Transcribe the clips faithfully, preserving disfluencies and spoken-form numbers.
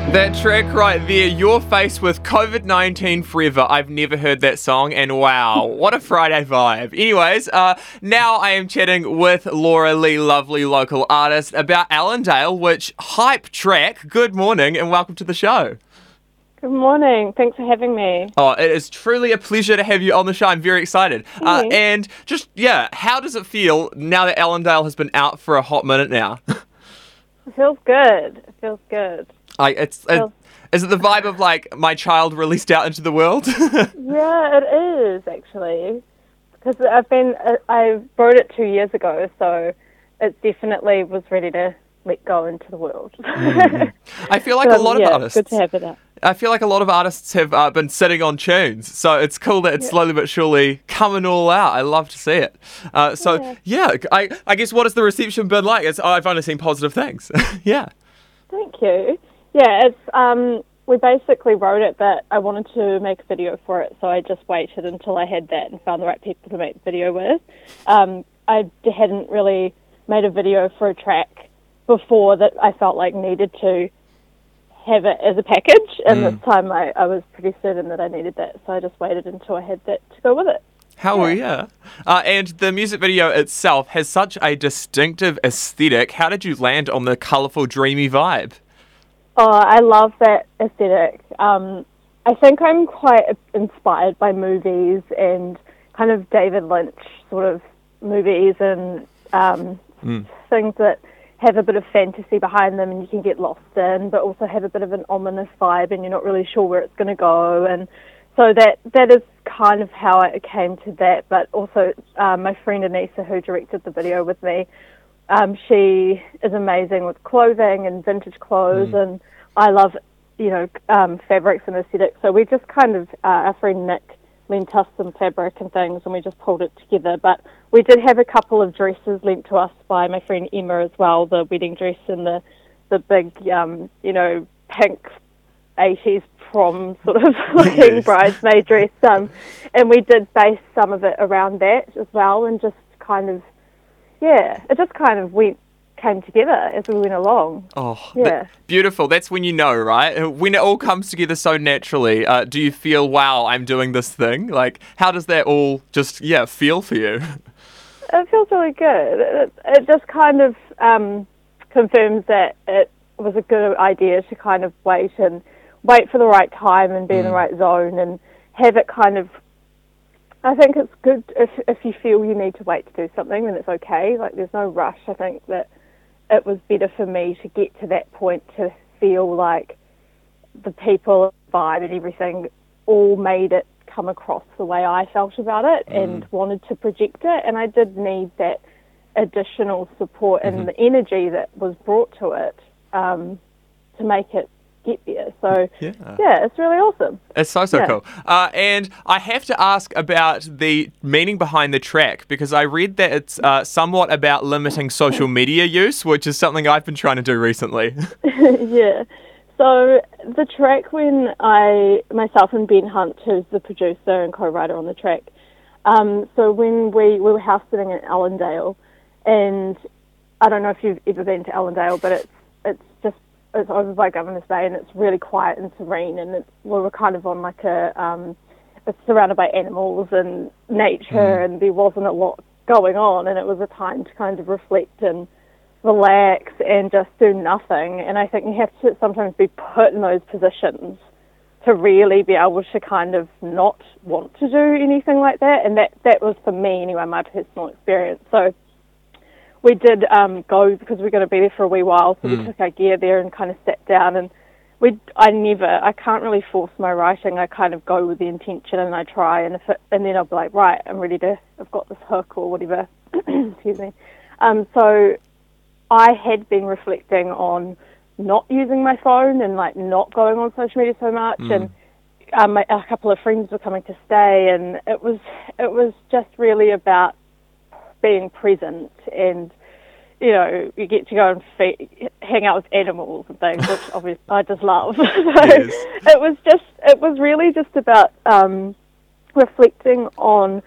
That track right there, Your Face with COVID nineteen Forever. I've never heard that song, and wow, what a Friday vibe. Anyways, uh, now I am chatting with Laura Lee, lovely local artist, about Allendale, which hype track. Good morning, and welcome to the show. Good morning. Thanks for having me. Oh, it is truly a pleasure to have you on the show. I'm very excited. Uh, and just, yeah, how does it feel now that Allendale has been out for a hot minute now? It feels good. It feels good. Like it's, it, is it the vibe of like my child released out into the world? Yeah, it is actually, because I've been I wrote it two years ago, so it definitely was ready to let go into the world. Mm. I feel like so, a lot yeah, of artists. Good to have it out. I feel like a lot of artists have uh, been sitting on tunes, so it's cool that it's yeah. slowly but surely coming all out. I love to see it. Uh, so yeah, yeah I, I guess what has the reception been like? It's, I've only seen positive things. Yeah. Thank you. Yeah, it's um, we basically wrote it, but I wanted to make a video for it, so I just waited until I had that and found the right people to make the video with. Um, I hadn't really made a video for a track before that I felt like needed to have it as a package, and mm. this time I, I was pretty certain that I needed that, so I just waited until I had that to go with it. How yeah. yeah. Uh, and the music video itself has such a distinctive aesthetic. How did you land on the colourful, dreamy vibe? Oh, I love that aesthetic. Um, I think I'm quite inspired by movies and kind of David Lynch sort of movies and um, mm. things that have a bit of fantasy behind them and you can get lost in, but also have a bit of an ominous vibe and you're not really sure where it's going to go. And so that that is kind of how I came to that. But also uh, my friend Anissa, who directed the video with me, Um, she is amazing with clothing and vintage clothes, mm. and I love, you know, um, fabrics and aesthetics. So we just kind of, uh, our friend Nick lent us some fabric and things, and we just pulled it together. But we did have a couple of dresses lent to us by my friend Emma as well, the wedding dress and the, the big, um, you know, pink eighties prom sort of looking yes. bridesmaid dress. Um, and we did base some of it around that as well, and just kind of, yeah, it just kind of went, came together as we went along. Oh, yeah. That, beautiful. That's when you know, right? When it all comes together so naturally, uh, do you feel, wow, I'm doing this thing? Like, how does that all just, yeah, feel for you? It feels really good. It, it just kind of um, confirms that it was a good idea to kind of wait and wait for the right time and be mm. in the right zone and have it kind of, I think it's good if if you feel you need to wait to do something, then it's okay. Like, there's no rush. I think that it was better for me to get to that point to feel like the people, vibe and everything all made it come across the way I felt about it mm. and wanted to project it. And I did need that additional support mm-hmm. and the energy that was brought to it um, to make it get there. So yeah. yeah, it's really awesome. It's so, so yeah. cool. Uh, and I have to ask about the meaning behind the track, because I read that it's uh, somewhat about limiting social media use, which is something I've been trying to do recently. Yeah. So the track, when I, myself and Ben Hunt, who's the producer and co-writer on the track, um, so when we, we were house sitting in Allendale, and I don't know if you've ever been to Allendale, but it's it's just it's over by Governor's Bay, and it's really quiet and serene, and it's, we were kind of on like a, um, it's surrounded by animals and nature, mm. and there wasn't a lot going on, and it was a time to kind of reflect and relax and just do nothing. And I think you have to sometimes be put in those positions to really be able to kind of not want to do anything like that, and that, that was for me anyway, my personal experience. So we did um, go, because we were going to be there for a wee while, so mm. we took our gear there and kind of sat down, and we I never, I can't really force my writing. I kind of go with the intention and I try, and if it, and then I'll be like, right, I'm ready to, I've got this hook or whatever, excuse me. Um, so I had been reflecting on not using my phone and like not going on social media so much, mm. and um, my, a couple of friends were coming to stay, and it was it was just really about being present, and you know, you get to go and feed, hang out with animals and things, which obviously I just love. So yes. it was just, it was really just about um, reflecting on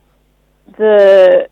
the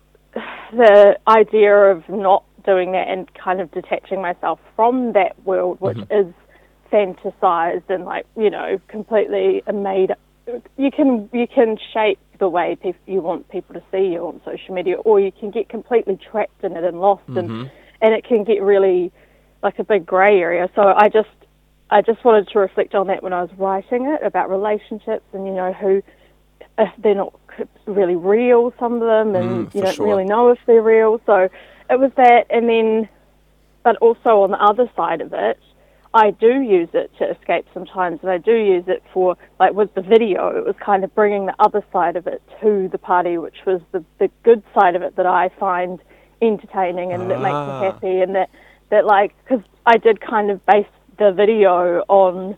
the idea of not doing that and kind of detaching myself from that world, which mm-hmm. is fantasized and like, you know, completely made. You can you can shape the way pe- you want people to see you on social media, or you can get completely trapped in it and lost, Mm-hmm. and and it can get really like a big grey area. So I just I just wanted to reflect on that when I was writing it about relationships, and you know who if they're not really real, some of them, and Mm, you for don't sure. really know if they're real. So it was that, and then, but also on the other side of it, I do use it to escape sometimes, and I do use it for, like with the video, it was kind of bringing the other side of it to the party, which was the, the good side of it that I find entertaining and that makes Ah. me happy, and that, that like, because I did kind of base the video on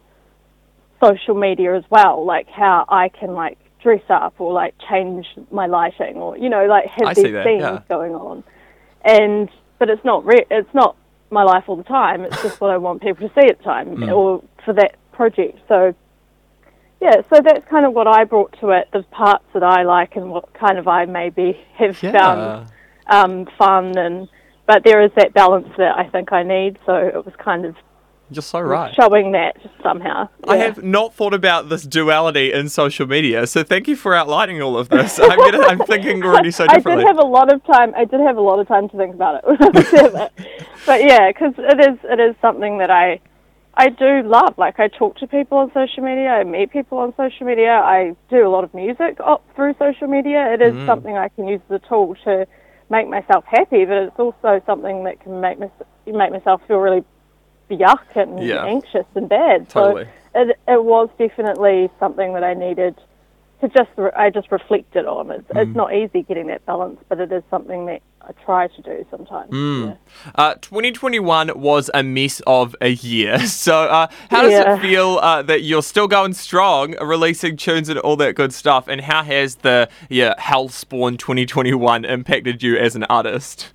social media as well, like how I can like dress up or like change my lighting or, you know, like have I see these that, scenes yeah. going on. And, but it's not, re- it's not my life all the time, it's just what I want people to see at the time Mm. or for that project. So, yeah, so that's kind of what I brought to it, the parts that I like and what kind of I maybe have Yeah. found um, fun, and but there is that balance that I think I need, so it was kind of You're so right. showing that somehow. I Yeah. have not thought about this duality in social media, so thank you for outlining all of this. I'm, gonna, I'm thinking already so I differently. did have a lot of time. I did have a lot of time to think about it when I was there, but, but yeah, because it is it is something that I I do love. Like I talk to people on social media, I meet people on social media, I do a lot of music up through social media. It is Mm. something I can use as a tool to make myself happy, but it's also something that can make me make myself feel really yuck and Yeah. anxious and bad. Totally. So it it was definitely something that I needed to just re- I just reflected on. It's Mm. it's not easy getting that balance, but it is something that I try to do sometimes. Mm. Yeah. Uh, twenty twenty-one was a mess of a year. So, uh, how does Yeah. it feel uh, that you're still going strong, releasing tunes and all that good stuff? And how has the yeah Hellspawn twenty twenty-one impacted you as an artist?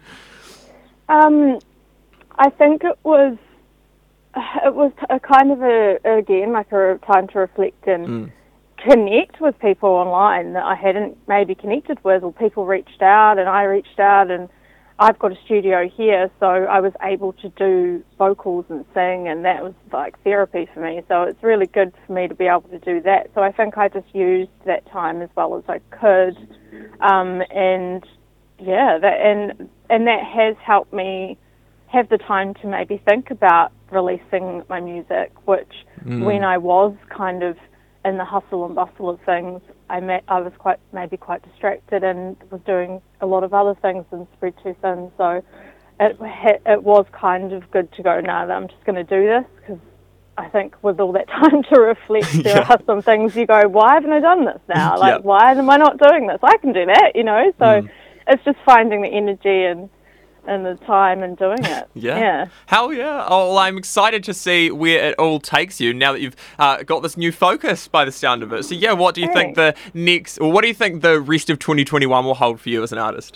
Um, I think it was it was a kind of a again like a time to reflect and Mm. connect with people online that I hadn't maybe connected with, or people reached out and I reached out, and I've got a studio here, so I was able to do vocals and sing, and that was like therapy for me. So it's really good for me to be able to do that. So I think I just used that time as well as I could, um, and yeah, that and and that has helped me have the time to maybe think about releasing my music, which Mm. when I was kind of in the hustle and bustle of things, I met, I was quite maybe quite distracted and was doing a lot of other things and spread too thin. So it ha- it was kind of good to go, now that I'm just going to do this, because I think with all that time to reflect, there Yeah. are some things you go, why haven't I done this now? Like, Yeah. why am I not doing this? I can do that, you know? So Mm. it's just finding the energy and and the time and doing it. Yeah. Yeah. Hell yeah. Oh, well, I'm excited to see where it all takes you now that you've uh, got this new focus by the sound of it. So, yeah, what do you think the next, or what do you think the rest of twenty twenty-one will hold for you as an artist?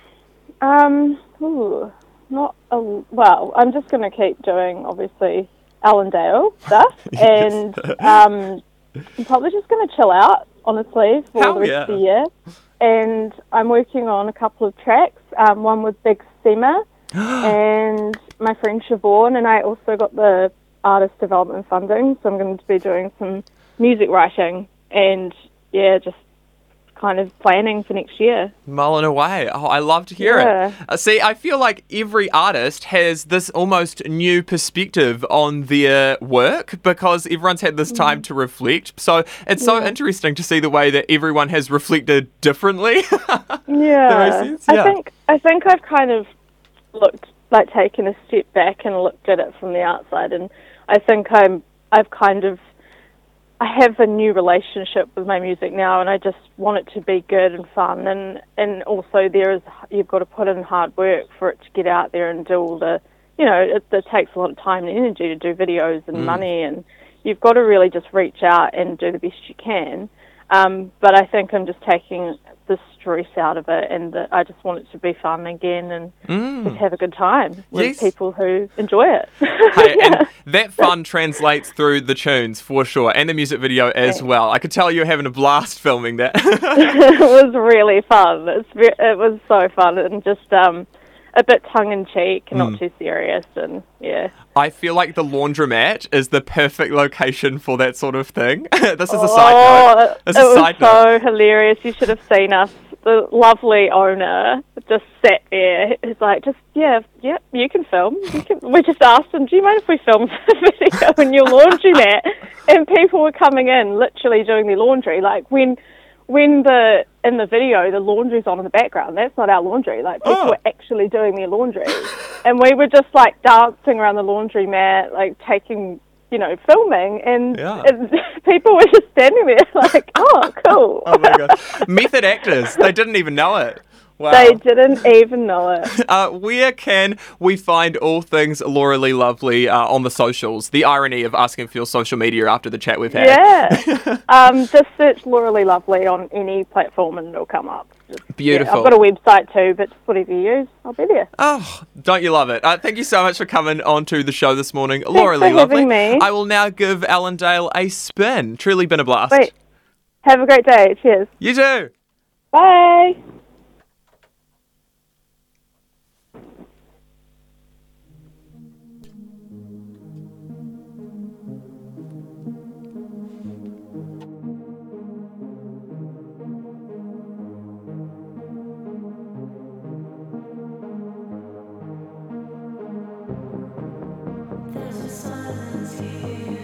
Um, ooh, not a, well. I'm just going to keep doing obviously Allendale stuff, Yes. and um, I'm probably just going to chill out, honestly, for Hell the rest yeah. of the year. And I'm working on a couple of tracks. Um, one with Big Sema and my friend Siobhan, and I also got the artist development funding, so I'm going to be doing some music writing and yeah, just kind of planning for next year. Mulling away. Oh, I love to hear Yeah. it. Uh, see, I feel like every artist has this almost new perspective on their work because everyone's had this time to reflect. So it's so Yeah. interesting to see the way that everyone has reflected differently. Yeah, That makes sense? Yeah. I think I think I've kind of looked like taken a step back and looked at it from the outside, and I think I'm I've kind of I have a new relationship with my music now, and I just want it to be good and fun, and and also there is you've got to put in hard work for it to get out there and do all the, you know, it, it takes a lot of time and energy to do videos and Mm. money, and you've got to really just reach out and do the best you can. Um, but I think I'm just taking the stress out of it, and the, I just want it to be fun again and just Mm. have a good time with Yes. people who enjoy it. Hey, Yeah. and that fun translates through the tunes for sure, and the music video as well. I could tell you're having a blast filming that. It was really fun. It's ve- it was so fun, and just um, a bit tongue-in-cheek and Mm. not too serious, and yeah. I feel like the laundromat is the perfect location for that sort of thing. This is a Oh, side note. This is it a was side so note. hilarious. You should have seen us. The lovely owner just sat there. He's like, just, yeah, yeah, you can film. You can. We just asked him, do you mind if we film the video in your laundromat? And people were coming in, literally doing their laundry. Like, when when the in the video, the laundry's on in the background, that's not our laundry. Like, people Oh. were actually doing their laundry. And we were just, like, dancing around the laundromat, like, taking, you know, filming, and, Yeah. and people were just standing there like, oh, cool. Oh my god. Method actors. They didn't even know it. Wow. They didn't even know it. Uh, where can we find all things Laura Lee Lovely uh, on the socials? The irony of asking for your social media after the chat we've had. Yeah. um, just search Laura Lee Lovely on any platform and it'll come up. Just, Beautiful. Yeah, I've got a website too, but just whatever you use, I'll be there. Oh, don't you love it? Uh, thank you so much for coming onto the show this morning, Laura for Lee Lovely. having me. I will now give Allendale a spin. Truly been a blast. Wait. Have a great day. Cheers. You too. Bye. There's a silence here.